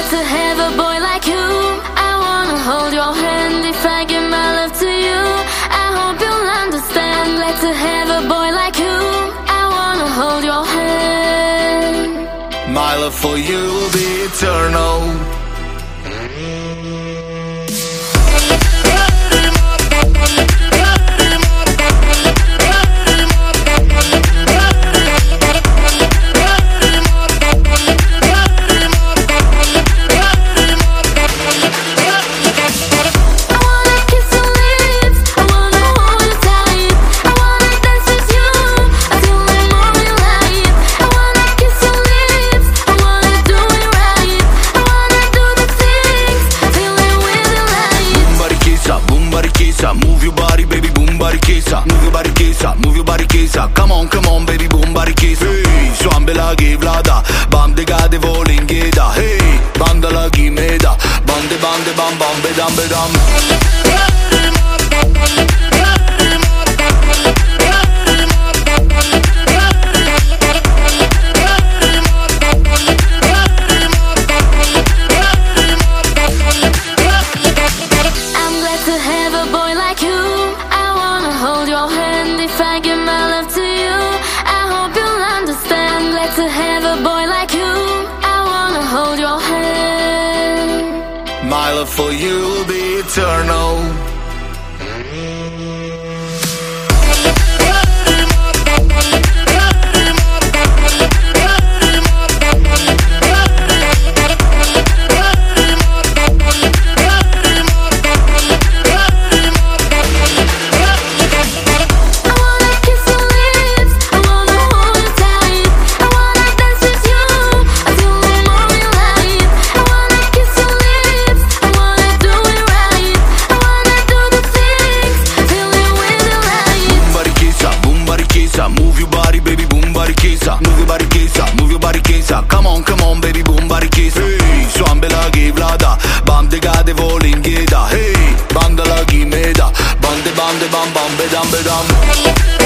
glad to have a boy like you. I wanna hold your hand if I give my love to you. I hope you'll understand. Glad to have a boy like you. I wanna hold your hand. My love for you will be eternal. Move your body, baby, boom, barikisa. Move your body, kisa, move your body, kisa. Come on, baby, boom, barikisa. Hey, soambe lagi vlada, bande gade voling geda. Hey, banda lagi meda, bande bam bam bedam bedam. My love for you will be eternal. Move your body, baby, boom, barikisa. Move your body, kisa, move your body, kisa. Come on, baby, boom, barikisa. Hey, soambe lagi vlada, bande gade voling geda. Hey, banda lagi meda, bande bam bam bedam bedam.